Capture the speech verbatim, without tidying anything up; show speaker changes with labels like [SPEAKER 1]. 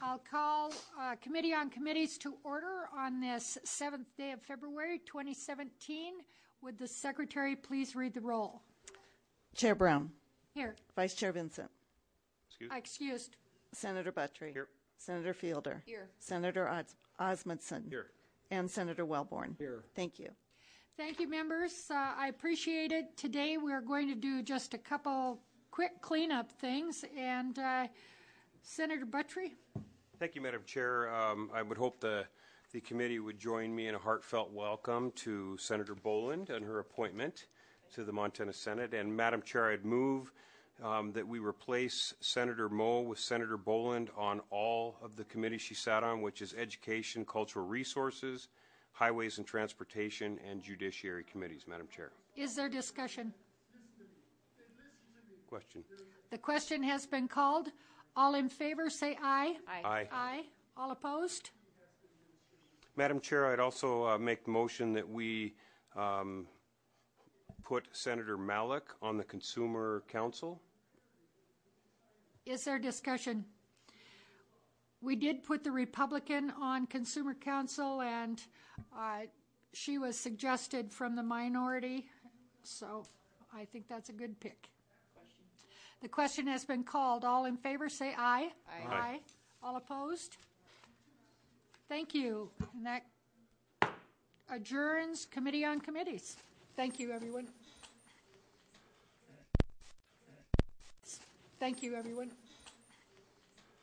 [SPEAKER 1] I'll call uh, Committee on Committees to order on this seventh day of February, twenty seventeen. Would the Secretary please read the roll?
[SPEAKER 2] Chair Brown.
[SPEAKER 1] Here.
[SPEAKER 2] Vice Chair Vincent.
[SPEAKER 3] Excuse?
[SPEAKER 1] Excused.
[SPEAKER 2] Senator Buttrey.
[SPEAKER 3] Here.
[SPEAKER 2] Senator Fielder.
[SPEAKER 1] Here.
[SPEAKER 2] Senator Os- Osmundson.
[SPEAKER 3] Here.
[SPEAKER 2] And Senator Wellborn.
[SPEAKER 3] Here.
[SPEAKER 2] Thank you.
[SPEAKER 1] Thank you, members. Uh, I appreciate it. Today we're going to do just a couple quick cleanup things. And uh, Senator Buttrey.
[SPEAKER 3] Thank you, Madam Chair. Um, I would hope the, the committee would join me in a heartfelt welcome to Senator Boland and her appointment to the Montana Senate. And Madam Chair, I'd move um, that we replace Senator Moe with Senator Boland on all of the committees she sat on, which is Education, Cultural Resources, Highways and Transportation, and Judiciary Committees, Madam Chair.
[SPEAKER 1] Is there discussion?
[SPEAKER 3] Question.
[SPEAKER 1] The question has been called. All in favor, say aye.
[SPEAKER 3] Aye. Aye.
[SPEAKER 1] Aye. All opposed?
[SPEAKER 3] Madam Chair, I'd also uh, make the motion that we um, put Senator Malik on the Consumer Council.
[SPEAKER 1] Is there discussion? We did put the Republican on Consumer Council, and uh, she was suggested from the minority, so I think that's a good pick. The question has been called. All in favor, say aye.
[SPEAKER 3] Aye.
[SPEAKER 1] Aye. All opposed? Thank you. And that adjourns Committee on Committees. Thank you, everyone. Thank you, everyone.